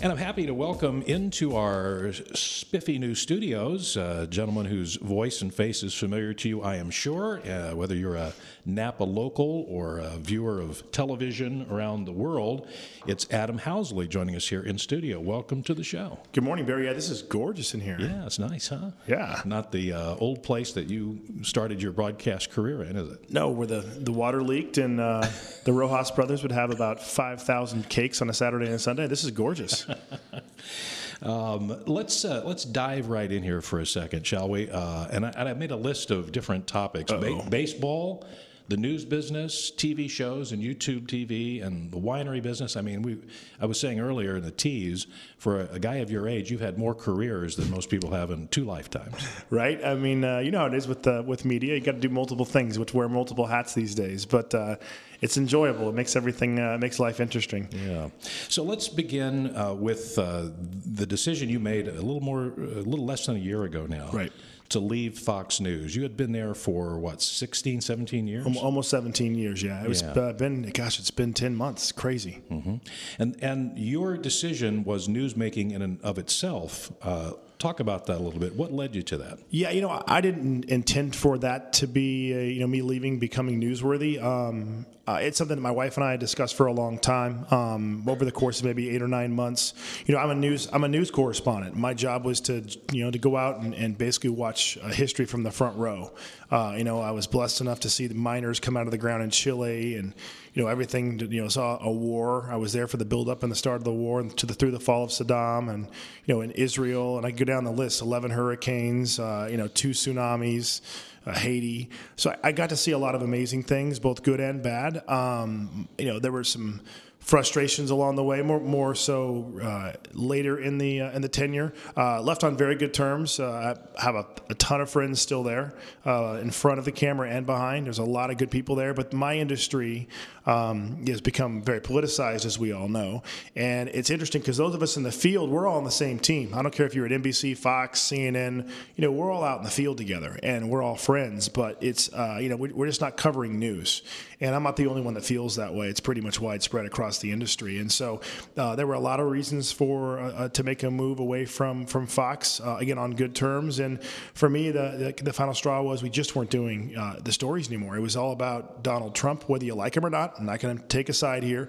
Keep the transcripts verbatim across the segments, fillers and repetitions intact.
And I'm happy to welcome into our spiffy new studios a gentleman whose voice and face is familiar to you, I am sure, uh, whether you're a Napa local or a viewer of television around the world. It's Adam Housley joining us here in studio. Welcome to the show. Good morning, Barry. Yeah, this is gorgeous in here. Yeah, it's nice, huh? Yeah. Not the uh, old place that you started your broadcast career in, is it? No, where the, the water leaked and uh, the Rojas brothers would have about five thousand cakes on a Saturday and Sunday. This is gorgeous. um, let's uh, let's dive right in here for a second, shall we? Uh, and, I, and I made a list of different topics: ba- baseball, the news business, T V shows, and YouTube T V, and the winery business. I mean, we. I was saying earlier in the tease, for a, a guy of your age, you've had more careers than most people have in two lifetimes. Right? I mean, uh, you know how it is with uh, with media. You got to do multiple things, which wear multiple hats these days. But uh, it's enjoyable. It makes everything uh, makes life interesting. Yeah. So let's begin uh, with uh, the decision you made a little more, a little less than a year ago now. Right. To leave Fox News. You had been there for, what, sixteen, seventeen years? Almost seventeen years, yeah. It was Yeah. Uh, been, gosh, it's been ten months. Crazy. Mm-hmm. And and your decision was newsmaking in and of itself. Uh, talk about that a little bit. What led you to that? Yeah, you know, I didn't intend for that to be, uh, you know, me leaving, becoming newsworthy. Um, uh, it's something that my wife and I had discussed for a long time, um, over the course of maybe eight or nine months. You know, I'm a news, I'm a news correspondent. My job was to, you know, to go out and, and basically watch uh, history from the front row. Uh, you know, I was blessed enough to see the miners come out of the ground in Chile, and you know, everything. You know, saw a war. I was there for the build-up and the start of the war, and to the through the fall of Saddam, and you know, in Israel, and I could go down the list: eleven hurricanes, uh, you know, two tsunamis. Uh, Haiti. So I, I got to see a lot of amazing things, both good and bad. Um, you know, there were some frustrations along the way, more more so uh, later in the uh, in the tenure. Uh, left on very good terms. Uh, I have a, a ton of friends still there, uh, in front of the camera and behind. There's a lot of good people there, but my industry um, has become very politicized, as we all know. And it's interesting because those of us in the field, we're all on the same team. I don't care if you're at N B C, Fox, C N N. You know, we're all out in the field together, and we're all friends. But it's uh, you know, we're just not covering news. And I'm not the only one that feels that way. It's pretty much widespread across the industry. And so uh, there were a lot of reasons for uh, to make a move away from from Fox, uh, again, on good terms. And for me, the, the the final straw was we just weren't doing uh, the stories anymore. It was all about Donald Trump, whether you like him or not. I'm not going to take a side here.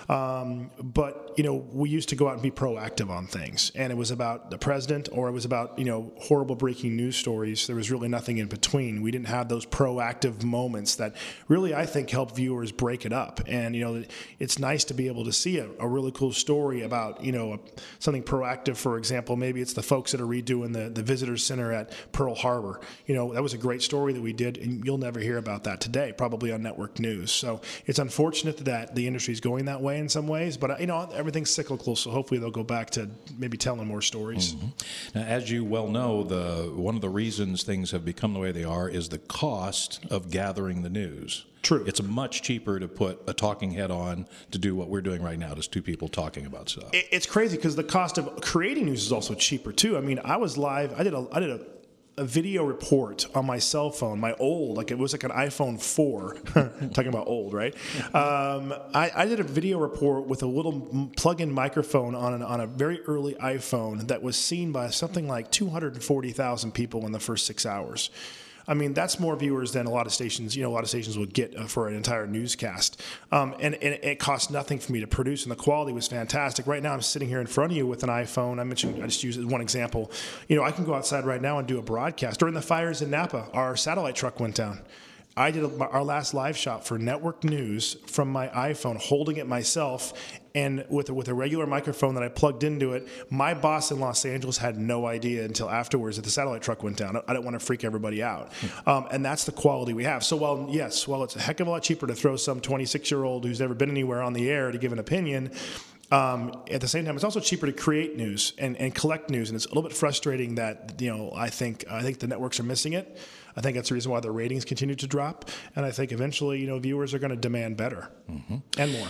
Um, but, you know, we used to go out and be proactive on things. And it was about the president, or it was about, you know, horrible breaking news stories. There was really nothing in between. We didn't have those proactive moments that really, I think, help viewers break it up. And, you know, it's nice to be able to see a, a really cool story about, you know, something proactive. For example, maybe it's the folks that are redoing the, the visitor center at Pearl Harbor. You know, that was a great story that we did, and you'll never hear about that today, probably on network news. So it's unfortunate that the industry is going that way in some ways, but, you know, everything's cyclical, so hopefully they'll go back to maybe telling more stories. Mm-hmm. Now, as you well know, the one of the reasons things have become the way they are is the cost of gathering the news. True. It's much cheaper to put a talking head on to do what we're doing right now, just two people talking about stuff. It's crazy because the cost of creating news is also cheaper too. I mean, I was live. I did a I did a, a video report on my cell phone, my old, like it was like an iPhone four. Talking about old, right? Um, I, I did a video report with a little plug-in microphone on an, on a very early iPhone that was seen by something like two hundred forty thousand people in the first six hours. I mean, that's more viewers than a lot of stations, you know, a lot of stations would get uh, for an entire newscast. Um, and, and it cost nothing for me to produce, and the quality was fantastic. Right now, I'm sitting here in front of you with an iPhone. I mentioned, I just used one example. You know, I can go outside right now and do a broadcast. During the fires in Napa, our satellite truck went down. I did a, our last live shot for network news from my iPhone, holding it myself, and with a, with a regular microphone that I plugged into it. My boss in Los Angeles had no idea until afterwards that the satellite truck went down. I didn't want to freak everybody out. Um, and that's the quality we have. So while, yes, while it's a heck of a lot cheaper to throw some twenty-six-year-old who's never been anywhere on the air to give an opinion, Um, at the same time, it's also cheaper to create news and, and collect news, and it's a little bit frustrating that, you know, I think I think the networks are missing it. I think that's the reason why the ratings continue to drop, and I think eventually, you know, viewers are going to demand better mm-hmm. and more.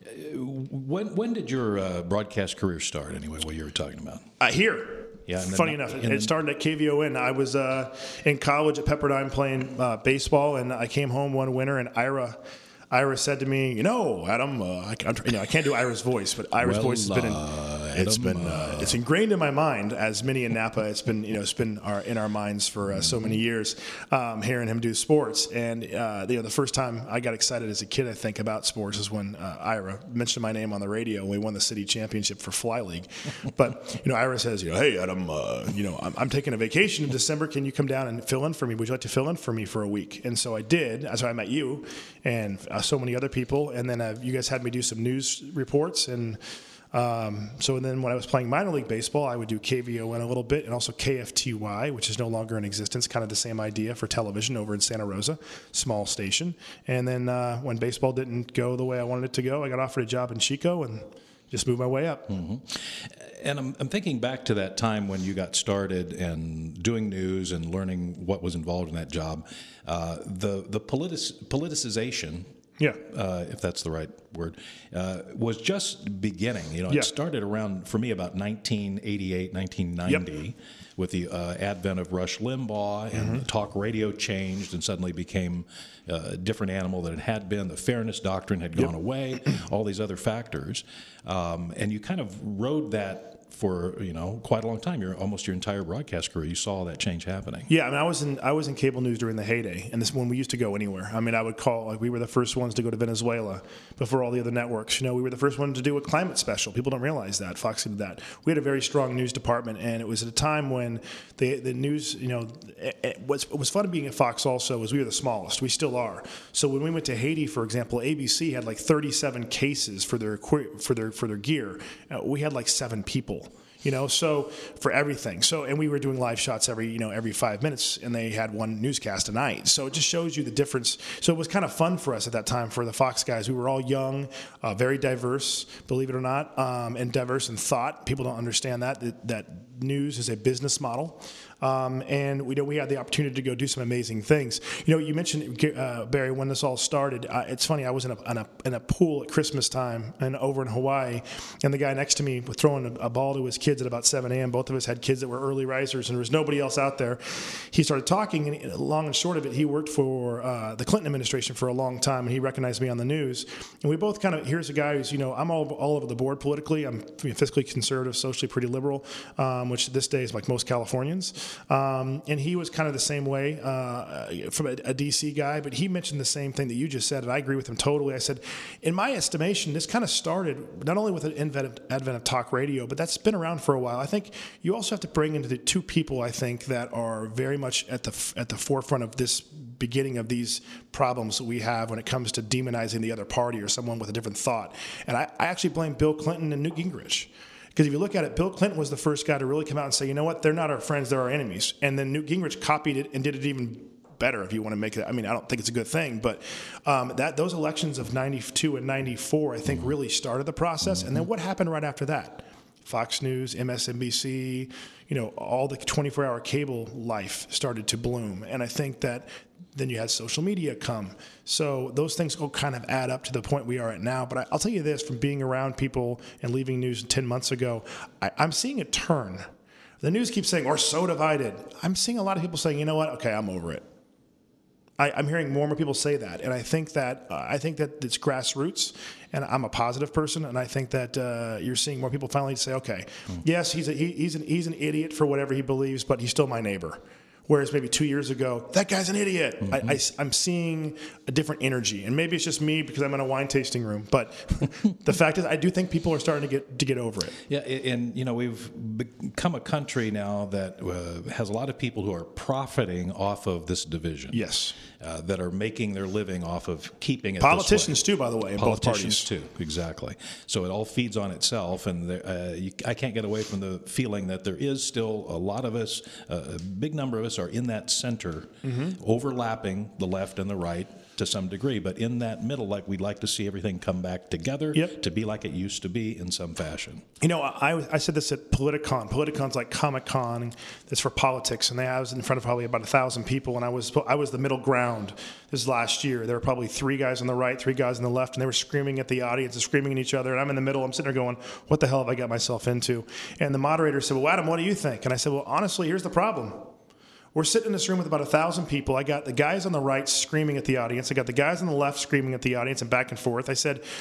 When when did your uh, broadcast career start, anyway, what you were talking about? Uh, here. Yeah, Funny enough, it, it started at K V O N. I was uh, in college at Pepperdine playing uh, baseball, and I came home one winter, and Ira Ira said to me, you know, Adam, uh, I, I'm, you know, I can't do Ira's voice, but Ira's well, voice has been in... Uh, it's been uh, it's ingrained in my mind. As many in Napa, it's been you know it's been our, in our minds for uh, so many years. Um, hearing him do sports, and uh, you know the first time I got excited as a kid, I think about sports is when uh, Ira mentioned my name on the radio when we won the city championship for Fly League. But you know Ira says, you know, hey Adam, uh, you know I'm, I'm taking a vacation in December. Can you come down and fill in for me? Would you like to fill in for me for a week? And so I did. That's how I met you and uh, so many other people. And then uh, you guys had me do some news reports. And um, so then when I was playing minor league baseball, I would do K V O N a little bit and also K F T Y, which is no longer in existence, kind of the same idea for television over in Santa Rosa, small station. And then uh, when baseball didn't go the way I wanted it to go, I got offered a job in Chico and just moved my way up. Mm-hmm. And I'm, I'm thinking back to that time when you got started and doing news and learning what was involved in that job. Uh, the the politic, politicization, yeah, uh, if that's the right word, uh, was just beginning. You know, yeah. It started around, for me, about nineteen eighty-eight, nineteen ninety. Yep. With the uh, advent of Rush Limbaugh, and mm-hmm. talk radio changed and suddenly became uh, a different animal than it had been. The fairness doctrine had gone yep. away, all these other factors. Um, and you kind of rode that for, you know, quite a long time. You're almost your entire broadcast career. You saw that change happening. Yeah, I mean, I was in I was in cable news during the heyday, and this when we used to go anywhere. I mean, I would call, like, we were the first ones to go to Venezuela before all the other networks. You know, we were the first ones to do a climate special. People don't realize that. Fox did that. We had a very strong news department, and it was at a time when the the news, you know, it, it, what's, what was fun being at Fox also was we were the smallest. We still are. So when we went to Haiti, for example, A B C had like thirty-seven cases for their for their for their gear. Uh, we had like seven people. You know, so for everything. So, and we were doing live shots every, you know, every five minutes, and they had one newscast a night. So it just shows you the difference. So it was kind of fun for us at that time for the Fox guys. We were all young, uh, very diverse, believe it or not, um, and diverse in thought. People don't understand that, that, that news is a business model. Um, and we know we had the opportunity to go do some amazing things. You know, you mentioned uh, Barry when this all started. Uh, it's funny. I was in a, in a in a pool at Christmas time and over in Hawaii, and the guy next to me was throwing a, a ball to his kids at about seven a.m. Both of us had kids that were early risers, and there was nobody else out there. He started talking, and long and short of it, he worked for uh, the Clinton administration for a long time, and he recognized me on the news. And we both kind of here's a guy who's you know I'm all all over the board politically. I'm fiscally conservative, socially pretty liberal, um, which this day is like most Californians. Um, and he was kind of the same way uh, from a, a D C guy, but he mentioned the same thing that you just said, and I agree with him totally. I said, in my estimation, this kind of started not only with the advent of, advent of talk radio, but that's been around for a while. I think you also have to bring into the two people, I think, that are very much at the at the forefront of this beginning of these problems that we have when it comes to demonizing the other party or someone with a different thought. And I, I actually blame Bill Clinton and Newt Gingrich. Because if you look at it, Bill Clinton was the first guy to really come out and say, you know what, they're not our friends, they're our enemies. And then Newt Gingrich copied it and did it even better, if you want to make it. I mean, I don't think it's a good thing, but um, that those elections of ninety-two and ninety-four, I think, really started the process. And then what happened right after that? Fox News, M S N B C, you know, all the twenty-four hour cable life started to bloom. And I think that then you had social media come. So those things will kind of add up to the point we are at now. But I, I'll tell you this, from being around people and leaving news ten months ago, I, I'm seeing a turn. The news keeps saying, we're so divided. I'm seeing a lot of people saying, you know what, okay, I'm over it. I, I'm hearing more and more people say that, and I think that uh, I think that it's grassroots, and I'm a positive person, and I think that uh, you're seeing more people finally say, okay, mm. yes, he's a, he, he's an he's an idiot for whatever he believes, but he's still my neighbor. Whereas maybe two years ago, that guy's an idiot. Mm-hmm. I, I, I'm seeing a different energy, and maybe it's just me because I'm in a wine tasting room. But the fact is, I do think people are starting to get to get over it. Yeah, and you know, we've become a country now that uh, has a lot of people who are profiting off of this division. Yes, uh, that are making their living off of keeping it. Politicians this way. too, by the way. In Politicians both parties. too, exactly. So it all feeds on itself, and there, uh, you, I can't get away from the feeling that there is still a lot of us, uh, a big number of us, are in that center, mm-hmm. overlapping the left and the right to some degree, but in that middle, like we'd like to see everything come back together yep. to be like it used to be in some fashion. You know, I, I said this at Politicon. Politicon's like Comic-Con. That's for politics, and I was in front of probably about a thousand people, and I was I was the middle ground. This last year, there were probably three guys on the right, three guys on the left, and they were screaming at the audience and screaming at each other. And I'm in the middle. I'm sitting there going, "What the hell have I got myself into?" And the moderator said, "Well, Adam, what do you think?" And I said, "Well, honestly, here's the problem. We're sitting in this room with about a thousand people. I got the guys on the right screaming at the audience. I got the guys on the left screaming at the audience and back and forth. I said,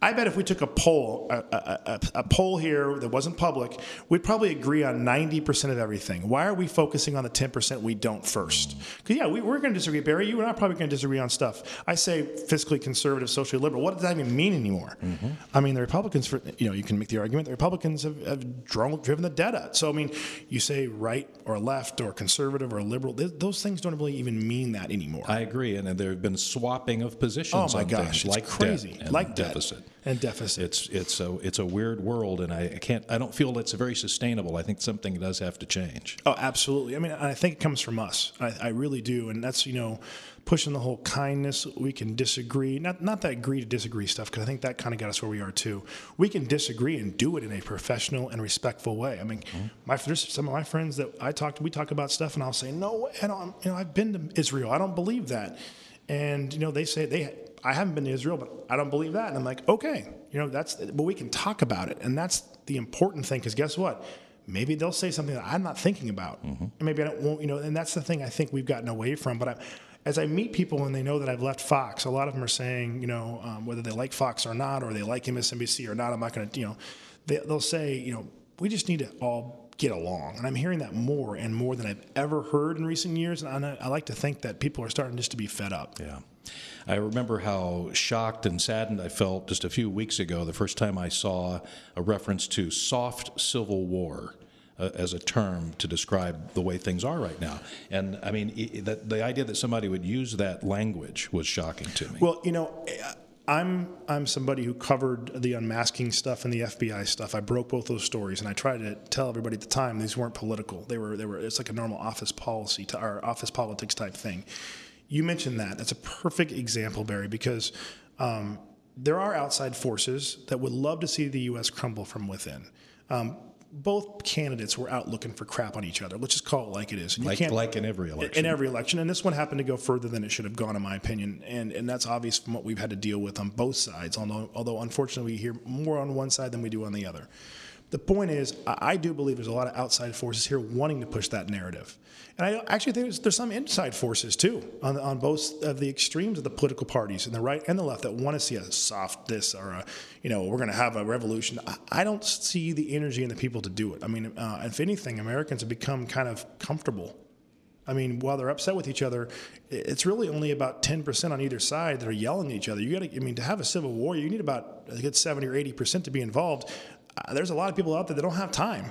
I bet if we took a poll, a, a, a, a poll here that wasn't public, we'd probably agree on ninety percent of everything. Why are we focusing on the ten percent we don't first? Because, yeah, we, we're going to disagree. Barry, you and I are probably going to disagree on stuff. I say fiscally conservative, socially liberal. What does that even mean anymore? Mm-hmm. I mean, the Republicans, for, you know, you can make the argument, the Republicans have, have drawn, driven the debt out. So, I mean, you say right or left or conservative or liberal, those things don't really even mean that anymore. I agree, and there have been swapping of positions. Oh my on gosh, things it's like crazy, debt and like deficit debt and deficit. It's it's a it's a weird world, and I can't I don't feel it's very sustainable. I think something does have to change. Oh, absolutely. I mean, I think it comes from us. I, I really do, and that's you know, pushing the whole kindness. We can disagree, not not that agree to disagree stuff, because I think that kind of got us where we are too. We can disagree and do it in a professional and respectful way. I mean, mm-hmm. my there's some of my friends that I talk to, we talk about stuff, and I'll say, no way, I don't. You know, I've been to Israel. I don't believe that. And, you know, they say they, I haven't been to Israel, but I don't believe that. And I'm like, okay, you know, that's, but we can talk about it. And that's the important thing, because guess what? Maybe they'll say something that I'm not thinking about. Mm-hmm. And maybe I don't, won't, you know, and that's the thing I think we've gotten away from. But I, as I meet people and they know that I've left Fox, a lot of them are saying, you know, um, whether they like Fox or not, or they like M S N B C or not, I'm not going to, you know, they, they'll say, you know, we just need to all get along. And I'm hearing that more and more than I've ever heard in recent years. And I, I like to think that people are starting just to be fed up. Yeah. I remember how shocked and saddened I felt just a few weeks ago, the first time I saw a reference to soft civil war uh, as a term to describe the way things are right now. And I mean, it, that, the idea that somebody would use that language was shocking to me. Well, you know, I'm I'm somebody who covered the unmasking stuff and the F B I stuff. I broke both those stories, and I tried to tell everybody at the time these weren't political. They were they were it's like a normal office policy to or office politics type thing. You mentioned that. That's a perfect example, Barry, because um, there are outside forces that would love to see the U S crumble from within. Um, both candidates were out looking for crap on each other. Let's just call it like it is. Like, like in every election. In every election. And this one happened to go further than it should have gone, in my opinion. And and that's obvious from what we've had to deal with on both sides, although, although unfortunately we hear more on one side than we do on the other. The point is, I do believe there's a lot of outside forces here wanting to push that narrative. And I actually think there's, there's some inside forces, too, on, on both of the extremes of the political parties, in the right and the left, that want to see a soft this or, a, you know, we're going to have a revolution. I don't see the energy in the people to do it. I mean, uh, if anything, Americans have become kind of comfortable. I mean, while they're upset with each other, it's really only about ten percent on either side that are yelling at each other. You got to, I mean, to have a civil war, you need about, I get seventy or eighty percent to be involved. Uh, there's a lot of people out there that don't have time.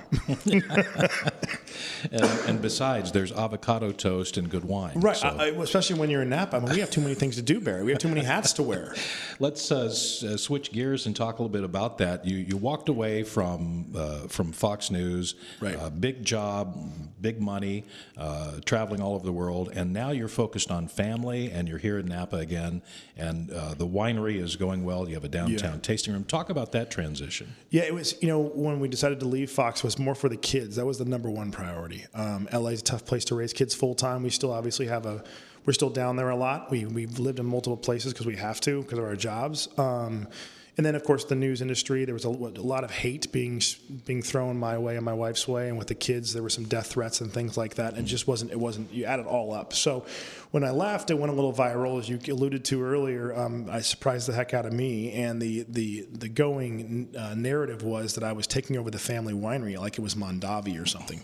and, and besides, there's avocado toast and good wine. Right, so. I, especially when you're in Napa. I mean, we have too many things to do, Barry. We have too many hats to wear. Let's uh, s- uh, switch gears and talk a little bit about that. You you walked away from uh, from Fox News, right. uh, big job, big money, uh, traveling all over the world, and now you're focused on family, and you're here in Napa again, and uh, the winery is going well. You have a downtown yeah. tasting room. Talk about that transition. Yeah, it was, you know, when we decided to leave Fox, was more for the kids. That was the number one priority. Um, L A is a tough place to raise kids full time. We still obviously have a, we're still down there a lot. We, we've lived in multiple places because we have to, because of our jobs. Um, And then, of course, the news industry, there was a, a lot of hate being being thrown my way and my wife's way. And with the kids, there were some death threats and things like that. And it just wasn't, it wasn't, you add it all up. So when I left, it went a little viral, as you alluded to earlier. Um, I surprised the heck out of me. And the the, the going uh, narrative was that I was taking over the family winery like it was Mondavi or something.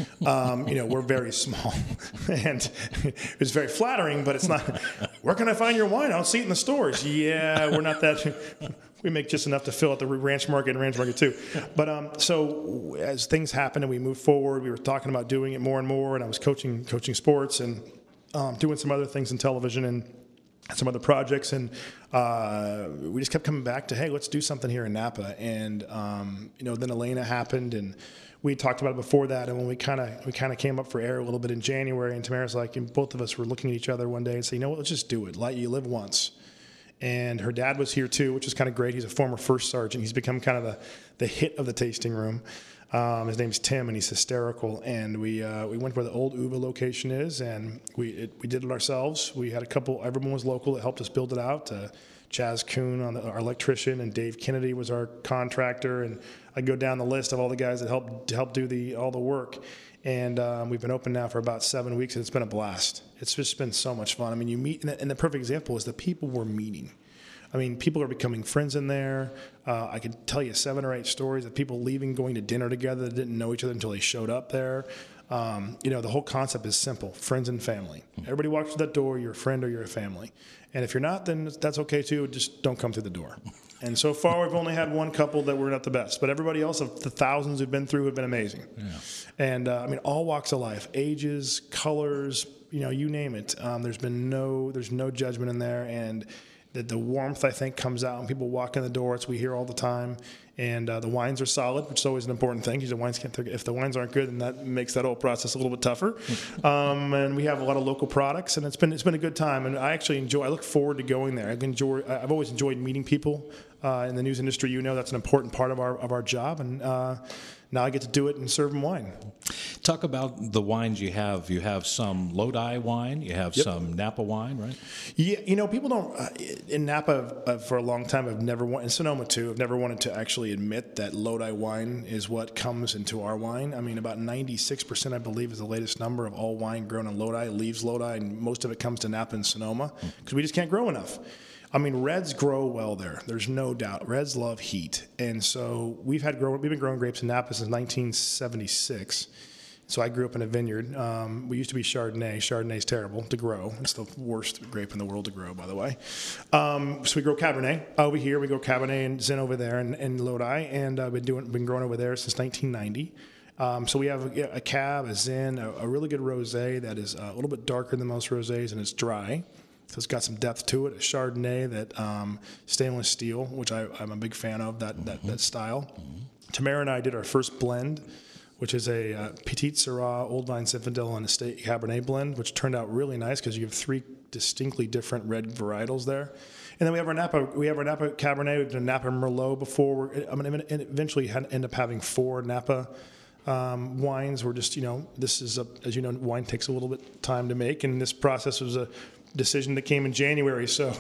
um, you know, we're very small. And it was very flattering, but it's not, where can I find your wine? I don't see it in the stores. Yeah, we're not that... We make just enough to fill out the ranch market and ranch market too. But um, so as things happened and we moved forward, we were talking about doing it more and more. And I was coaching coaching sports and um, doing some other things in television and some other projects. And uh, we just kept coming back to, hey, let's do something here in Napa. And um, you know, then Elena happened, and we talked about it before that. And when we kind of we kind of came up for air a little bit in January, and Tamara's like, and both of us were looking at each other one day and say, you know what, let's just do it. Like, you live once. And her dad was here too, which is kind of great. He's a former first sergeant. He's become kind of the, the hit of the tasting room. Um, his name's Tim, and he's hysterical. And we uh, we went where the old Uva location is, and we it, we did it ourselves. We had a couple. Everyone was local that helped us build it out. Uh, Chaz Kuhn, on the, our electrician, and Dave Kennedy was our contractor. And I go down the list of all the guys that helped help do the all the work. And um, we've been open now for about seven weeks, and it's been a blast. It's just been so much fun. I mean, you meet, and the, and the perfect example is the people we're meeting. I mean, people are becoming friends in there. Uh, I can tell you seven or eight stories of people leaving, going to dinner together that didn't know each other until they showed up there. Um, you know, the whole concept is simple: friends and family. Everybody walks through that door, you're a friend or you're a family. And if you're not, then that's okay too. Just don't come through the door. And so far, we've only had one couple that were not the best, but everybody else, of the thousands who've been through, have been amazing. Yeah. And uh, I mean, all walks of life, ages, colors, you know, you name it. Um, there's been no, there's no judgment in there, and the, the warmth, I think, comes out when people walk in the door. It's we hear all the time. And uh, the wines are solid, which is always an important thing. Because the wines can't, if the wines aren't good, then that makes that whole process a little bit tougher. Um, and we have a lot of local products, and it's been it's been a good time. And I actually enjoy. I look forward to going there. I've enjoyed. I've always enjoyed meeting people uh, in the news industry. You know, that's an important part of our of our job. And uh, now I get to do it and serve them wine. Talk about the wines you have. You have some Lodi wine. You have Yep. some Napa wine, right? Yeah, you know, people don't, uh, in Napa uh, for a long time, I've never, in Sonoma too, I've never wanted to actually admit that Lodi wine is what comes into our wine. I mean, about ninety-six percent, I believe, is the latest number of all wine grown in Lodi, leaves Lodi, and most of it comes to Napa and Sonoma because we just can't grow enough. I mean, reds grow well there. There's no doubt. Reds love heat. And so we've had grow, we've been growing grapes in Napa since nineteen seventy-six. So I grew up in a vineyard. Um, we used to be Chardonnay. Chardonnay's terrible to grow. It's the worst grape in the world to grow, by the way. Um, so we grow Cabernet over here. We grow Cabernet and Zin over there in, in Lodi, and I've uh, been doing been growing over there since nineteen ninety. Um, so we have a, a Cab, a Zin, a, a really good rosé that is a little bit darker than most rosés, and it's dry. So it's got some depth to it. A Chardonnay that um, stainless steel, which I, I'm a big fan of that that, that style. Mm-hmm. Tamara and I did our first blend, which is a uh, Petite Syrah, Old Vine Zinfandel, and Estate Cabernet blend, which turned out really nice because you have three distinctly different red varietals there. And then we have our Napa, we have our Napa Cabernet, we've done Napa Merlot before. We're, I'm going to eventually end up having four Napa um, wines. We're just, you know, this is, a, as you know, wine takes a little bit of time to make, and this process was a decision that came in January, so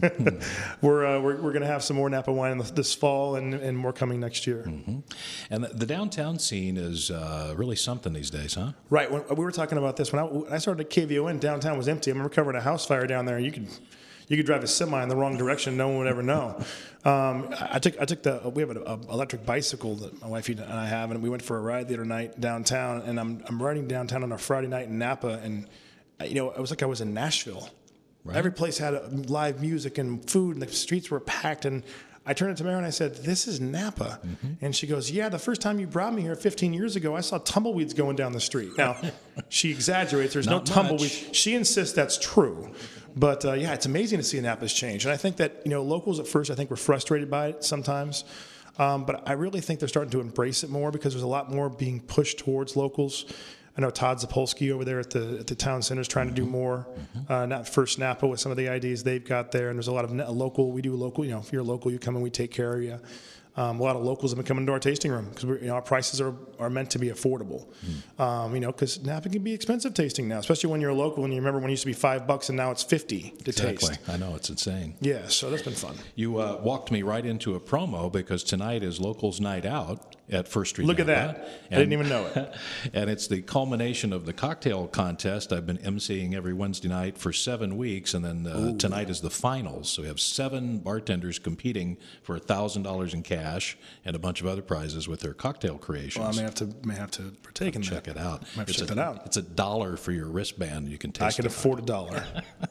we're, uh, we're we're going to have some more Napa wine this fall, and, and more coming next year. Mm-hmm. And the, the downtown scene is uh, really something these days, huh? Right. When, we were talking about this when I, when I started at K V O N. Downtown was empty. I remember covering a house fire down there. You could you could drive a semi in the wrong direction, no one would ever know. Um, I took I took the we have an electric bicycle that my wife and I have, and we went for a ride the other night downtown. And I'm I'm riding downtown on a Friday night in Napa, and you know it was like I was in Nashville. Right. Every place had live music and food, and the streets were packed. And I turned to Tamara and I said, "This is Napa." Mm-hmm. And she goes, "Yeah, the first time you brought me here fifteen years ago, I saw tumbleweeds going down the street." Now, she exaggerates. There's Not no tumbleweeds. She insists that's true. But, uh, yeah, it's amazing to see Napa's change. And I think that, you know, locals at first, I think, were frustrated by it sometimes. Um, but I really think they're starting to embrace it more because there's a lot more being pushed towards locals. I know Todd Zapolsky over there at the at the town center is trying to do more. Uh, not first Napa with some of the ideas they've got there, and there's a lot of local. We do local. You know, if you're local, you come and we take care of you. Um, a lot of locals have been coming to our tasting room because you know our prices are, are meant to be affordable. Mm. Um, you know, because Napa can be expensive tasting now, especially when you're a local. And you remember when it used to be five bucks and now it's fifty to exactly. taste. I know, it's insane. Yeah, so that's been fun. You uh, walked me right into a promo because tonight is Locals Night Out at First Street. Look Napa. at that! And, I didn't even know it. And it's the culmination of the cocktail contest I've been emceeing every Wednesday night for seven weeks, and then uh, tonight is the finals. So we have seven bartenders competing for a thousand dollars in cash and a bunch of other prizes with their cocktail creations. Well, I may have to may have to partake in check that. it out. I might it's check a, that out. It's a dollar for your wristband. You can taste. I can it afford a dollar.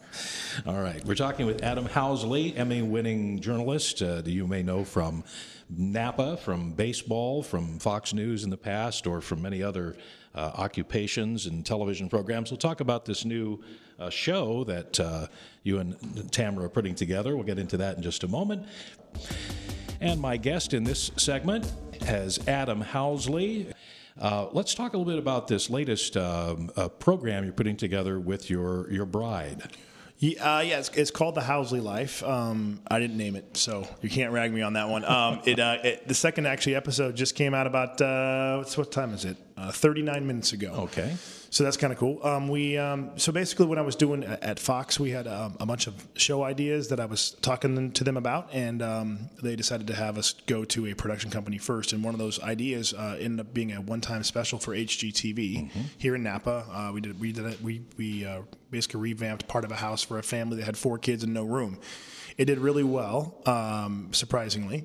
All right, we're talking with Adam Housley, Emmy-winning journalist uh, that you may know from Napa, from baseball, from Fox News in the past, or from many other uh, occupations and television programs. We'll talk about this new uh, show that uh, you and Tamara are putting together. We'll get into that in just a moment. And my guest in this segment is Adam Housley. Uh, let's talk a little bit about this latest um, uh, program you're putting together with your, your bride. Yeah, uh, yeah it's, it's called The Housley Life. Um, I didn't name it, so you can't rag me on that one. Um, it, uh, it, the second actually episode just came out about, uh, what's, what time is it? Uh, thirty-nine minutes ago. Okay. So that's kind of cool. Um, we um, so basically what I was doing at, at Fox, we had um, a bunch of show ideas that I was talking to them about, and um, they decided to have us go to a production company first. And one of those ideas uh, ended up being a one-time special for H G T V mm-hmm. here in Napa. Uh, we did we did it. We we uh, basically revamped part of a house for a family that had four kids and no room. It did really well, um, surprisingly.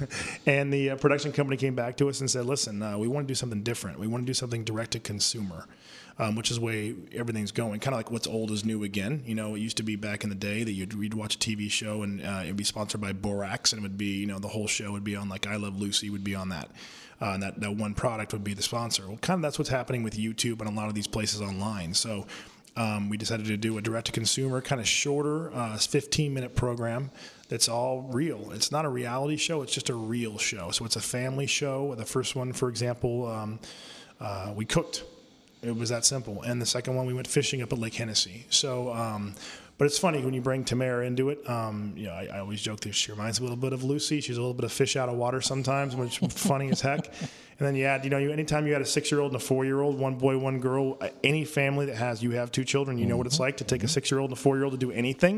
And the uh, production company came back to us and said, listen, uh, we want to do something different. We want to do something direct to consumer. Um, which is the way everything's going. Kind of like what's old is new again. You know, it used to be back in the day that you'd, you'd watch a T V show and uh, it'd be sponsored by Borax, and it would be, you know, the whole show would be on, like I Love Lucy would be on that. Uh, and that, that one product would be the sponsor. Well, kind of that's what's happening with YouTube and a lot of these places online. So um, we decided to do a direct-to-consumer, kind of shorter, uh, fifteen-minute program that's all real. It's not a reality show. It's just a real show. So it's a family show. The first one, for example, um, uh, we cooked. It was that simple. And the second one, we went fishing up at Lake Hennessy. So, um, but it's funny when you bring Tamara into it. Um, you know, I, I always joke that she reminds me a little bit of Lucy. She's a little bit of fish out of water sometimes, which is funny as heck. And then you add, you know, you, anytime you add a six-year-old and a four-year-old, one boy, one girl, any family that has, you have two children, you know what it's like to take a six-year-old and a four-year-old to do anything.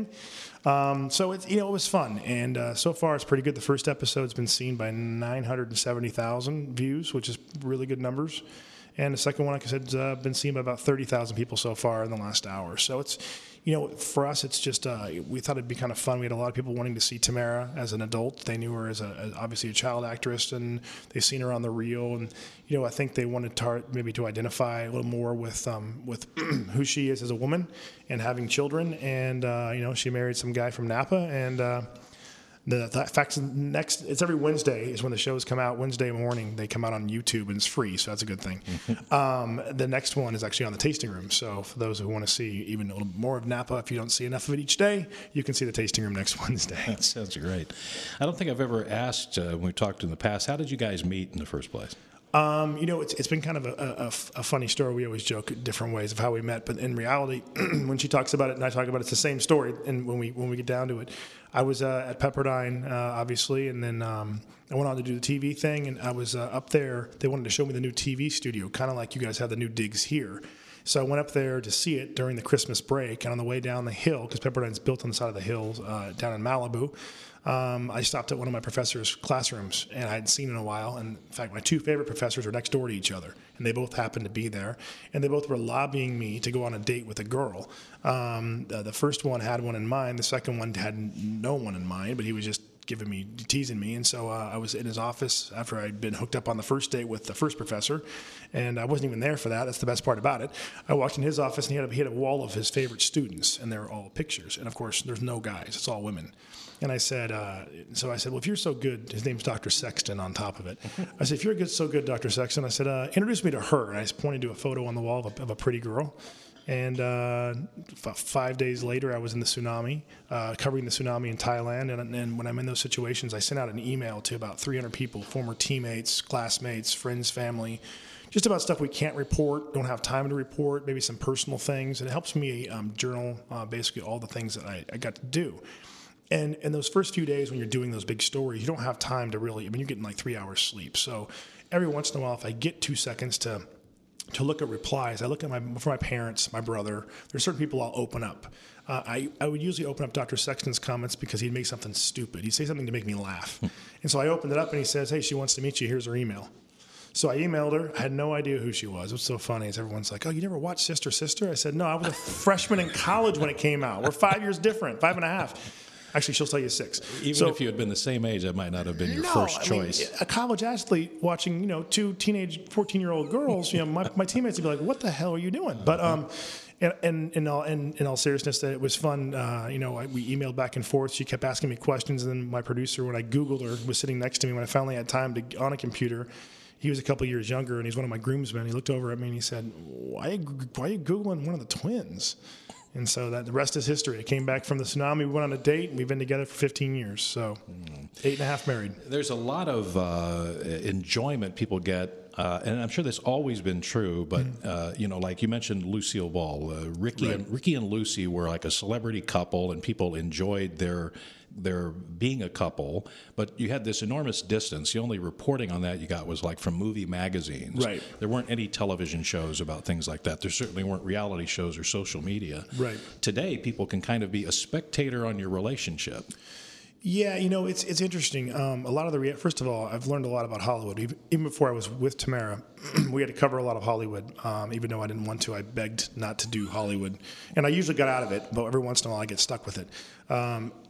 Um, so it's, you know, it was fun. And uh, so far it's pretty good. The first episode's been seen by nine hundred seventy thousand views, which is really good numbers. And the second one, like I said, has uh, been seen by about thirty thousand people so far in the last hour. So it's, you know, for us, it's just, uh, we thought it'd be kind of fun. We had a lot of people wanting to see Tamara as an adult. They knew her as, a, as obviously a child actress, and they've seen her on the reel. And, you know, I think they wanted to maybe to identify a little more with um, with who she is as a woman and having children. And, uh, you know, she married some guy from Napa, and, uh, The, the fact next, it's every Wednesday is when the shows come out. Wednesday morning, they come out on YouTube, and it's free, so that's a good thing. um, the next one is actually on the Tasting Room. So for those who want to see even a little more of Napa, if you don't see enough of it each day, you can see the Tasting Room next Wednesday. That sounds great. I don't think I've ever asked, uh, when we talked in the past, how did you guys meet in the first place? Um, you know, it's it's been kind of a, a, a funny story. We always joke different ways of how we met, but in reality, when she talks about it and I talk about it, it's the same story. And when we when we get down to it, I was uh, at Pepperdine, uh, obviously, and then um, I went on to do the T V thing, and I was uh, up there. They wanted to show me the new T V studio, kind of like you guys have the new digs here. So I went up there to see it during the Christmas break, and on the way down the hill, because Pepperdine's built on the side of the hills uh, down in Malibu, um, I stopped at one of my professors' classrooms, and I hadn't seen in a while. And in fact, my two favorite professors were next door to each other, and they both happened to be there. And they both were lobbying me to go on a date with a girl. Um, the, the first one had one in mind. The second one had no one in mind, but he was just giving me, teasing me. And so uh, I was in his office after I'd been hooked up on the first date with the first professor, and I wasn't even there for that. That's the best part about it. I walked in his office, and he had a, he had a wall of his favorite students, and they were all pictures. And of course, there's no guys. It's all women. And I said, uh, so I said, well, if you're so good, his name's Doctor Sexton on top of it. I said, if you're good, so good, Doctor Sexton, I said, uh, introduce me to her. And I just pointed to a photo on the wall of a, of a pretty girl. And uh, f- five days later, I was in the tsunami, uh, covering the tsunami in Thailand. And, and when I'm in those situations, I sent out an email to about three hundred people, former teammates, classmates, friends, family, just about stuff we can't report, don't have time to report, maybe some personal things. And it helps me um, journal uh, basically all the things that I, I got to do. And in those first few days when you're doing those big stories, you don't have time to really, I mean, you're getting like three hours sleep. So every once in a while, if I get two seconds to to look at replies, I look at my, for my parents, my brother, there's certain people I'll open up. Uh, I, I would usually open up Doctor Sexton's comments because he'd make something stupid. He'd say something to make me laugh. And so I opened it up, and he says, hey, she wants to meet you. Here's her email. So I emailed her. I had no idea who she was. What's so funny is everyone's like, oh, you never watched Sister Sister? I said, no, I was a freshman in college when it came out. We're five years different, five and a half. Actually, she'll tell you six. Even so, if you had been the same age, that might not have been your no, first I choice. Mean, a college athlete watching, you know, two teenage fourteen-year-old girls, you know, my, my teammates would be like, what the hell are you doing? But um, and, and in, all, in, in all seriousness, that it was fun. Uh, you know, I, we emailed back and forth. She kept asking me questions. And then my producer, when I Googled her, was sitting next to me when I finally had time to on a computer. He was a couple years younger, and he's one of my groomsmen. He looked over at me, and he said, why, why are you Googling one of the twins? And so that the rest is history. I came back from the tsunami. We went on a date, and we've been together for fifteen years. So eight and a half married. There's a lot of uh, enjoyment people get, uh, and I'm sure that's always been true. But uh, you know, like you mentioned, Lucille Ball, uh, Ricky Right. and Ricky and Lucy were like a celebrity couple, and people enjoyed their their being a couple. But you had this enormous distance. The only reporting on that you got was like from movie magazines. Right. There weren't any television shows about things like that. There certainly weren't reality shows or social media. Right. Today, people can kind of be a spectator on your relationship. Yeah, you know, it's it's interesting. Um, a lot of the rea- first of all, I've learned a lot about Hollywood. Even, even before I was with Tamara, we had to cover a lot of Hollywood. Um, even though I didn't want to, I begged not to do Hollywood, and I usually got out of it. But every once in a while, I get stuck with it. Um,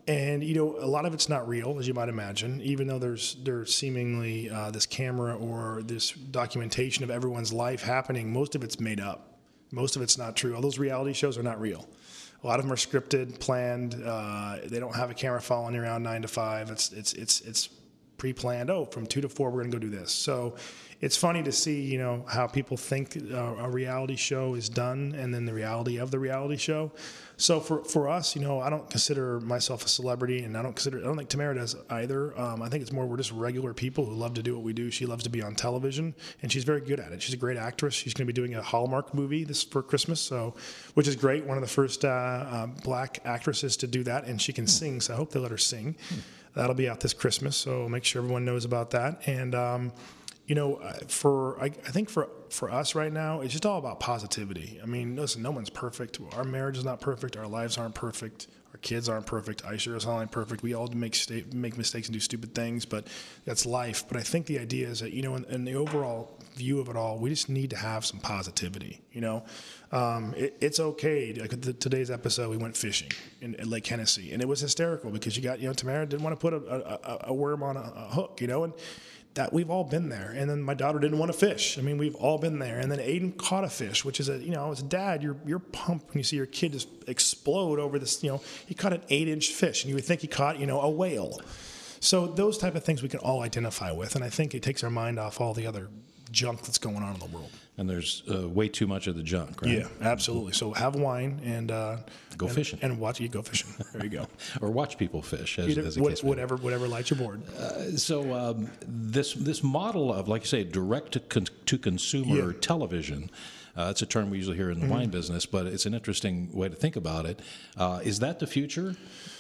and you know, a lot of it's not real, as you might imagine. Even though there's there's seemingly uh, this camera or this documentation of everyone's life happening, most of it's made up. Most of it's not true. All those reality shows are not real. A lot of them are scripted, planned. Uh, they don't have a camera following you around nine to five. It's it's it's it's pre-planned. Oh, from two to four, we're going to go do this. So it's funny to see, you know, how people think a, a reality show is done, and then the reality of the reality show. So for for us, you know, I don't consider myself a celebrity, and I don't consider I don't think Tamara does either. Um, I think it's more we're just regular people who love to do what we do. She loves to be on television, and she's very good at it. She's a great actress. She's going to be doing a Hallmark movie this for Christmas, so which is great. One of the first uh, uh, black actresses to do that, and she can sing. So I hope they let her sing. That'll be out this Christmas, so make sure everyone knows about that. And um, you know, for I, I think for for us right now, it's just all about positivity. I mean, listen, no one's perfect. Our marriage is not perfect. Our lives aren't perfect. Our kids aren't perfect. I sure as hell ain't perfect. We all make sta- make mistakes and do stupid things, but that's life. But I think the idea is that, you know, in, in the overall view of it all, we just need to have some positivity. You know, um, it, it's okay. Like the, today's episode, we went fishing in, in Lake Hennessy, and it was hysterical because you got, you know, Tamara didn't want to put a, a, a worm on a, a hook, you know, and that we've all been there. And then my daughter didn't want to fish. I mean, we've all been there. And then Aiden caught a fish, which is a, you know, as a dad, you're you're pumped when you see your kid just explode over this, you know, he caught an eight inch fish, and you would think he caught, you know, a whale. So those type of things we can all identify with. And I think it takes our mind off all the other junk that's going on in the world. And there's uh, way too much of the junk, right? Yeah, absolutely. So have wine and uh, go and, fishing and watch you go fishing. There you go. Or watch people fish, as, Either, as a what, case whatever, whatever lights your board. Uh, so um, this this model of, like you say, direct to, con- to consumer Yeah. television. Uh, that's a term we usually hear in the mm-hmm. wine business, but it's an interesting way to think about it. Uh, is that the future?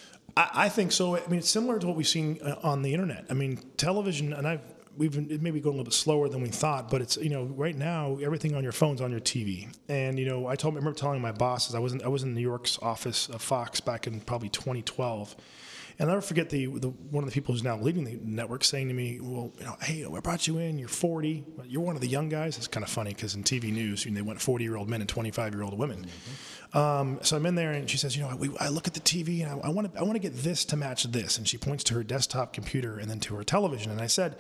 I, I think so. I mean, it's similar to what we've seen uh, on the internet. I mean, television, and I've we've been, it may be going a little bit slower than we thought, but it's, you know, right now everything on your phone's on your T V. And you know, I told I remember telling my bosses, I was in, I was in New York's office of Fox back in probably twenty twelve. And I'll never forget the, the one of the people who's now leading the network saying to me, well, you know, hey, I brought you in, you're forty, you're one of the young guys. It's kind of funny because in T V news, you know, they want forty-year-old men and twenty-five-year-old women. Mm-hmm. Um, so I'm in there, and she says, you know, we, I look at the T V, and I want to I want to get this to match this. And she points to her desktop computer and then to her television. And I said,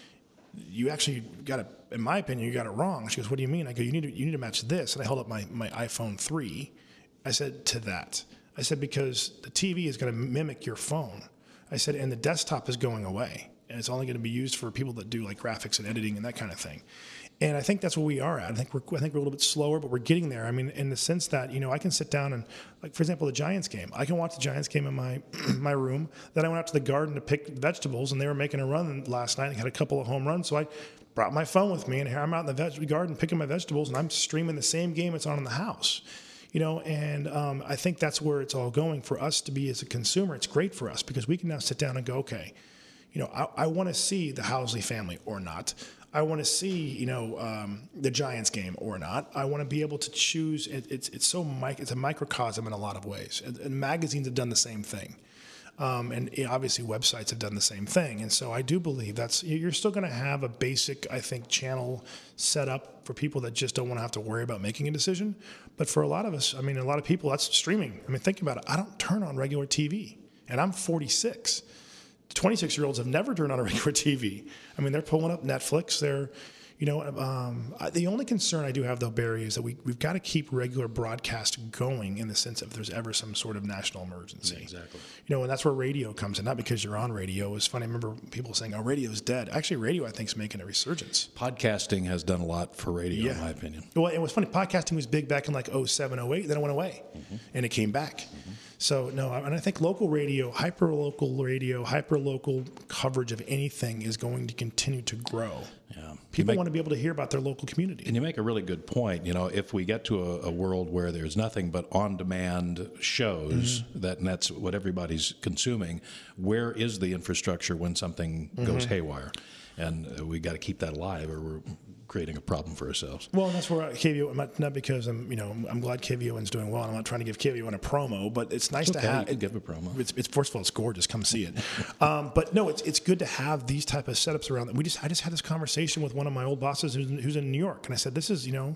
you actually got it, in my opinion, you got it wrong. She goes, what do you mean? I go, you need to, you need to match this. And I held up my, my iPhone three. I said, to that. I said, because the T V is going to mimic your phone. I said, and the desktop is going away, and it's only going to be used for people that do like graphics and editing and that kind of thing. And I think that's where we are at. I think we're I think we're a little bit slower, but we're getting there. I mean, in the sense that, you know, I can sit down and, like, for example, the Giants game. I can watch the Giants game in my my room. Then I went out to the garden to pick vegetables, and they were making a run last night and had a couple of home runs. So I brought my phone with me, and here I'm out in the veg- garden picking my vegetables, and I'm streaming the same game that's on in the house. You know, and um, I think that's where it's all going for us to be as a consumer. It's great for us because we can now sit down and go, okay, you know, I, I want to see the Housley family or not. I want to see, you know, um, the Giants game or not. I want to be able to choose. It, it's it's so mic- it's a microcosm in a lot of ways, and, and magazines have done the same thing. Um, and you know, obviously websites have done the same thing. And so I do believe that's, you're still going to have a basic, I think, channel set up for people that just don't want to have to worry about making a decision. But for a lot of us, I mean, a lot of people, that's streaming. I mean, think about it. I don't turn on regular T V, and I'm forty-six. twenty-six-year-olds have never turned on a regular T V. I mean, they're pulling up Netflix. They're, you know, um, I, the only concern I do have, though, Barry, is that we, we've got to keep regular broadcast going in the sense of if there's ever some sort of national emergency. Yeah, exactly. You know, and that's where radio comes in, not because you're on radio. It's funny. I remember people saying, oh, radio's dead. Actually, radio, I think, is making a resurgence. Podcasting has done a lot for radio, yeah. in my opinion. Well, it was funny. Podcasting was big back in like oh seven, oh eight. Then it went away, mm-hmm. and it came back. Mm-hmm. So, no, and I think local radio, hyper-local radio, hyper-local coverage of anything is going to continue to grow. Yeah. People make, want to be able to hear about their local community. And you make a really good point. You know, if we get to a, a world where there's nothing but on-demand shows, mm-hmm. that and that's what everybody's consuming, where is the infrastructure when something mm-hmm. goes haywire? And uh, we got to keep that alive, or we're creating a problem for ourselves. Well, and that's where K V O, not, not because I'm, you know, I'm glad K V O N's doing well. I'm not trying to give K V O N a promo, but it's nice okay, to have. You can give a promo. It's, it's first of all, it's gorgeous. Come see it. um, but no, it's it's good to have these type of setups around. We just I just had this conversation with one of my old bosses who's, who's in New York, and I said, this is, you know,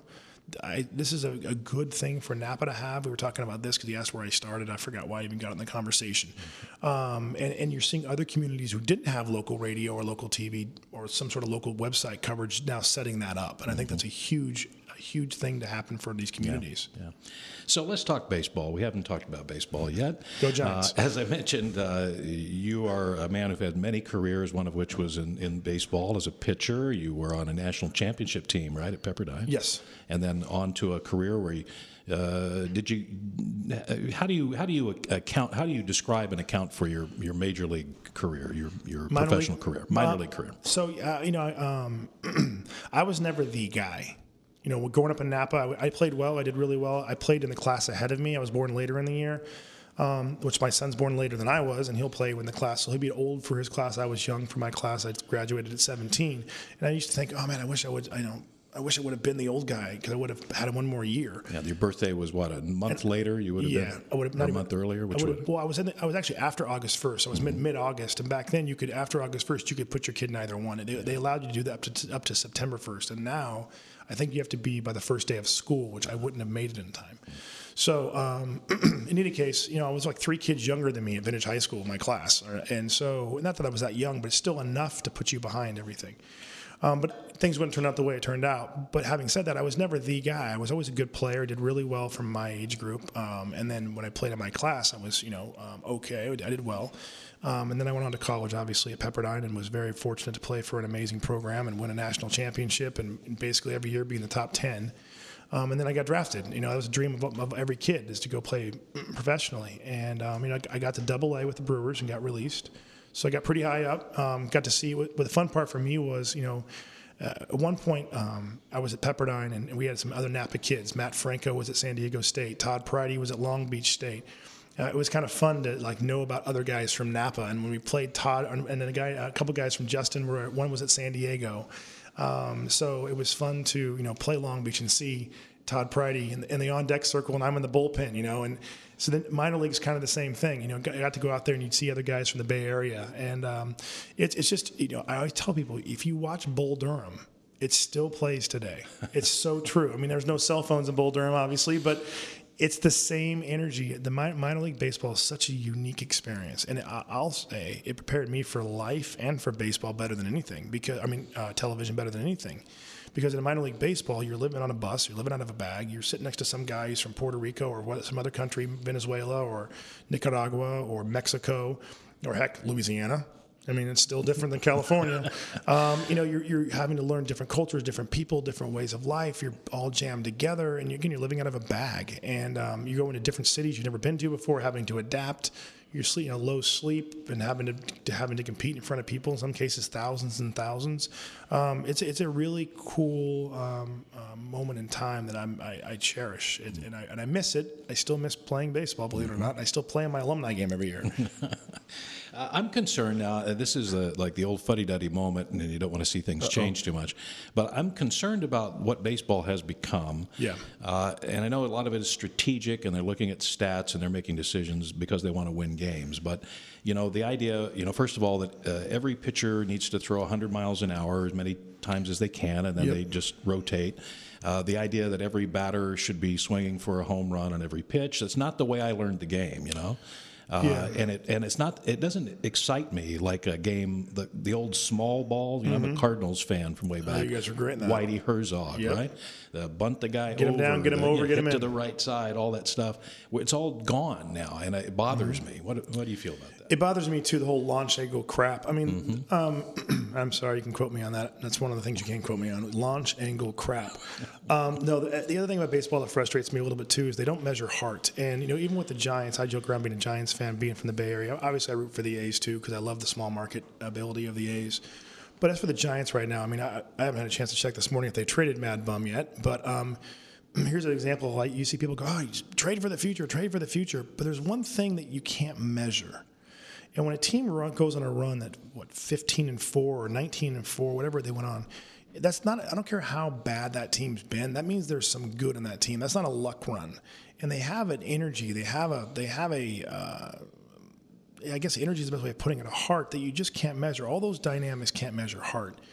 I, this is a, a good thing for Napa to have. We were talking about this because he asked where I started. I forgot why I even got in the conversation. Um, and, and you're seeing other communities who didn't have local radio or local T V or some sort of local website coverage now setting that up. And I think that's a huge, a huge thing to happen for these communities. Yeah. yeah. So let's talk baseball. We haven't talked about baseball yet. Go Giants. Uh, as I mentioned, uh, you are a man who've had many careers, one of which was in, in baseball as a pitcher. You were on a national championship team, right, at Pepperdine? Yes. And then on to a career where you, uh, did you, how do you, how do you account, how do you describe and account for your, your major league career, your, your minor professional league, career, minor uh, league career? So, uh, you know, um, I was never the guy. You know, growing up in Napa, I, I played well. I did really well. I played in the class ahead of me. I was born later in the year, um, which my son's born later than I was, and he'll play in the class. So he'll be old for his class. I was young for my class. I graduated at seventeen. And I used to think, oh, man, I wish I would, I know, I wish I would have been the old guy because I would have had one more year. Yeah, your birthday was what, a month and, later? You would have yeah, been I would have, or not a even, month earlier? Which I would well, I was in the, I was actually after August first. I was mm-hmm. mid mid August, and back then you could after August first you could put your kid in either one. They, they allowed you to do that up to up to September first, and now I think you have to be by the first day of school, which I wouldn't have made it in time. So um, in any case, you know, I was like three kids younger than me at Vintage High School in my class, and so not that I was that young, but it's still enough to put you behind everything. Um, but things wouldn't turn out the way it turned out. But having said that, I was never the guy. I was always a good player, did really well from my age group. Um, and then when I played in my class, I was, you know, um, okay. I did well. Um, and then I went on to college, obviously, at Pepperdine, and was very fortunate to play for an amazing program and win a national championship and, and basically every year be in the top ten. Um, and then I got drafted. You know, that was a dream of, of every kid is to go play professionally. And, um, you know, I, I got to double A with the Brewers and got released. So I got pretty high up, um, got to see what, what the fun part for me was, you know, uh, at one point um, I was at Pepperdine and, and we had some other Napa kids. Matt Franco was at San Diego State. Todd Pridey was at Long Beach State. Uh, it was kind of fun to like know about other guys from Napa. And when we played Todd, and then a guy, a couple guys from Justin, were one was at San Diego. Um, so it was fun to, you know, play Long Beach and see Todd Pridey in the, in the on-deck circle, and I'm in the bullpen, you know. And so then minor league is kind of the same thing. You know, I got to go out there and you'd see other guys from the Bay Area. And um, it's it's just, you know, I always tell people, if you watch Bull Durham, it still plays today. It's so true. I mean, there's no cell phones in Bull Durham, obviously, but it's the same energy. The minor league baseball is such a unique experience. And I'll say it prepared me for life and for baseball better than anything. Because I mean, uh, television better than anything. Because in minor league baseball, you're living on a bus, you're living out of a bag, you're sitting next to some guy who's from Puerto Rico or what, some other country, Venezuela or Nicaragua or Mexico or heck, Louisiana. I mean, it's still different than California. um, you know, you're, you're having to learn different cultures, different people, different ways of life. You're all jammed together, and you're, again, you're living out of a bag. And um, you go into different cities you've never been to before, having to adapt. You're sleep, you know, low sleep and having to, to having to compete in front of people. In some cases, thousands and thousands. Um, it's it's a really cool um, uh, moment in time that I'm, I, I cherish, it, and I and I miss it. I still miss playing baseball, believe it or not. I still play in my alumni game every year. Uh, I'm concerned now. Uh, this is a, like the old fuddy-duddy moment, and you don't want to see things Uh-oh. change too much. But I'm concerned about what baseball has become. Yeah. Uh, and I know a lot of it is strategic, and they're looking at stats, and they're making decisions because they want to win games. But, you know, the idea, you know, first of all, that uh, every pitcher needs to throw one hundred miles an hour as many times as they can, and then yep. they just rotate. Uh, the idea that every batter should be swinging for a home run on every pitch, that's not the way I learned the game, you know. Uh, yeah. And it and it's not it doesn't excite me like a game the the old small ball. You know, mm-hmm. I'm a Cardinals fan from way back. Oh, you guys are great in that. Whitey Herzog, yep. right? The bunt the guy get over, him down, get him the, over, yeah, get him in to the right side, all that stuff. It's all gone now, and it bothers mm-hmm. me. What what do you feel about that? It bothers me too. The whole launch angle crap. I mean, mm-hmm. um, I'm sorry, you can quote me on that. That's one of the things you can't quote me on. Launch angle crap. um, no, the, the other thing about baseball that frustrates me a little bit too is they don't measure heart. And you know, even with the Giants, I joke around being a Giants fan, being from the Bay Area. Obviously, I root for the A's too because I love the small market ability of the A's. But as for the Giants right now, I mean, I, I haven't had a chance to check this morning if they traded Mad Bum yet. But um, here's an example. Like you see people go, "Oh, trade for the future, trade for the future." But there's one thing that you can't measure. And when a team run, goes on a run that what fifteen and four or nineteen and four, whatever they went on, that's not. I don't care how bad that team's been. That means there's some good in that team. That's not a luck run. And they have an energy. They have a. They have a. Uh, I guess energy is the best way of putting it. A heart that you just can't measure. All those dynamics can't measure heart.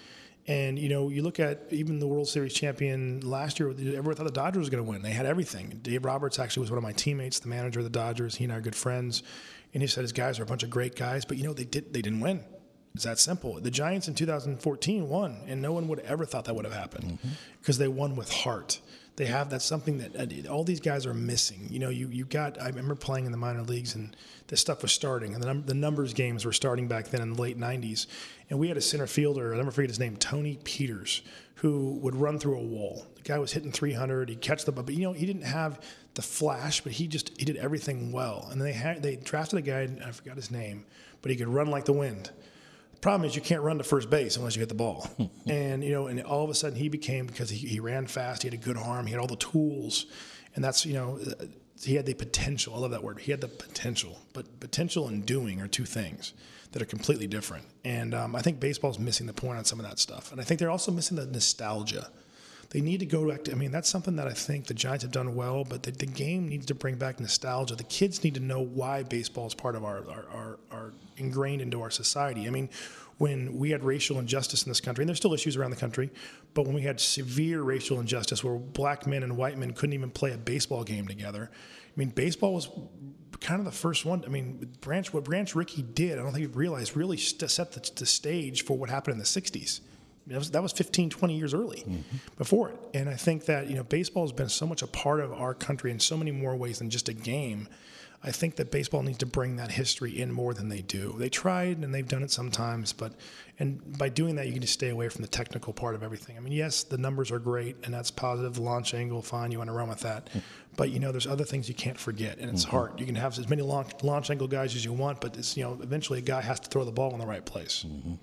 And, you know, you look at even the World Series champion last year, everyone thought the Dodgers was going to win. They had everything. Dave Roberts actually was one of my teammates, the manager of the Dodgers. He and I are good friends. And he said his guys are a bunch of great guys, but, you know, they, did, they didn't win. It's that simple. The Giants in two thousand fourteen won, and no one would have ever thought that would have happened because mm-hmm. they won with heart. They have that's something that uh, all these guys are missing. You know, you you got. I remember playing in the minor leagues, and this stuff was starting, and the, num- the numbers games were starting back then in the late nineties. And we had a center fielder. I'll never forget his name, Tony Peters, who would run through a wall. The guy was hitting three hundred. He'd catch the ball, but you know he didn't have the flash, but he just he did everything well. And they had they drafted a guy, and I forgot his name, but he could run like the wind. Problem is you can't run to first base unless you hit the ball. And, you know, and all of a sudden he became, because he, he ran fast, he had a good arm, he had all the tools. And that's, you know, he had the potential. I love that word. He had the potential. But potential and doing are two things that are completely different. And um, I think baseball's missing the point on some of that stuff. And I think they're also missing the nostalgia. They need to go back to, I mean, that's something that I think the Giants have done well, but the, the game needs to bring back nostalgia. The kids need to know why baseball is part of our, our, our, our ingrained into our society. I mean, when we had racial injustice in this country, and there's still issues around the country, but when we had severe racial injustice where black men and white men couldn't even play a baseball game together, I mean, baseball was kind of the first one. I mean, Branch, what Branch Rickey did, I don't think he realized, really set the, the stage for what happened in the sixties. That was, that was fifteen, twenty years early mm-hmm. before it. And I think that, you know, baseball has been so much a part of our country in so many more ways than just a game. I think that baseball needs to bring that history in more than they do. They tried and they've done it sometimes, but and by doing that, you can just stay away from the technical part of everything. I mean, yes, the numbers are great and that's positive. The launch angle, fine, you want to run with that. Mm-hmm. But, you know, there's other things you can't forget, and it's mm-hmm. hard. You can have as many launch, launch angle guys as you want, but it's, you know, eventually a guy has to throw the ball in the right place. Mm-hmm.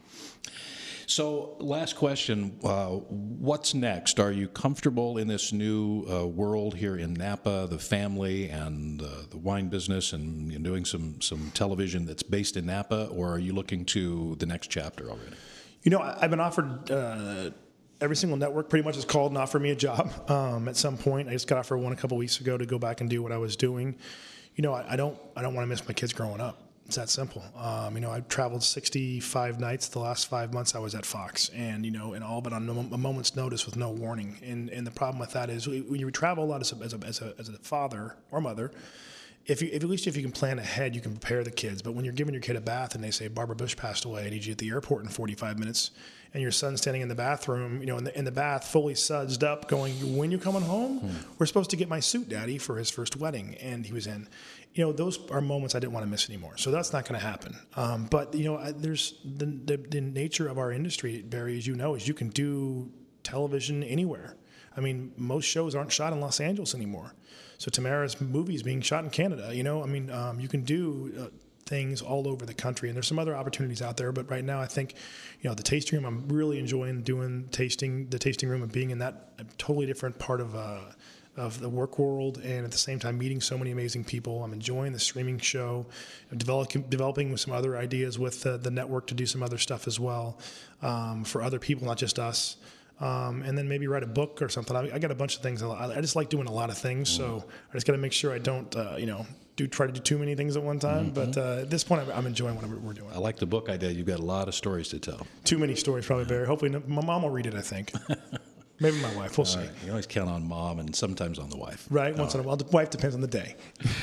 So, last question, uh, what's next? Are you comfortable in this new uh, world here in Napa, the family and uh, the wine business, and you know, doing some, some television that's based in Napa, or are you looking to the next chapter already? You know, I've been offered, uh, every single network pretty much has called and offered me a job um, at some point. I just got offered one a couple weeks ago to go back and do what I was doing. You know, I, I don't I don't want to miss my kids growing up. It's that simple. Um, you know, I've traveled sixty-five nights the last five months I was at Fox, and, you know, and all but on a moment's notice with no warning. And and the problem with that is when you travel a lot as a, as a, as a, as a father or mother, if you if at least if you can plan ahead, you can prepare the kids. But when you're giving your kid a bath and they say Barbara Bush passed away, I need you at the airport in forty-five minutes, and your son's standing in the bathroom, you know, in the, in the bath, fully sudsed up, going, "When you coming home? Hmm. We're supposed to get my suit, Daddy, for his first wedding," and he was in. You know, those are moments I didn't want to miss anymore. So that's not going to happen. Um, but, you know, I, there's the, the, the nature of our industry, Barry, as you know, is you can do television anywhere. I mean, most shows aren't shot in Los Angeles anymore. So Tamara's movie is being shot in Canada. You know, I mean, um, you can do uh, things all over the country. And there's some other opportunities out there. But right now, I think, you know, the tasting room, I'm really enjoying doing tasting, the tasting room and being in that totally different part of uh of the work world, and at the same time meeting so many amazing people. I'm enjoying the streaming show. I'm developing developing some other ideas with the, the network to do some other stuff as well um, for other people, not just us. Um, and then maybe write a book or something. I, I got a bunch of things. I, I just like doing a lot of things, mm-hmm. so I just got to make sure I don't, uh, you know, do try to do too many things at one time. Mm-hmm. But uh, at this point, I'm, I'm enjoying what we're doing. I like the book idea. You've got a lot of stories to tell. Too many stories, probably, Barry. Hopefully, my mom will read it, I think. Maybe my wife. We'll see. Right. You always count on mom and sometimes on the wife. Right. Once All in a while. The wife depends on the day.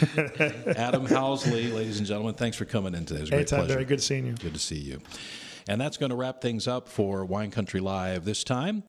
Adam Housley, ladies and gentlemen, thanks for coming in today. It was a great Anytime, pleasure. Very good seeing you. Good to see you. And that's going to wrap things up for Wine Country Live this time.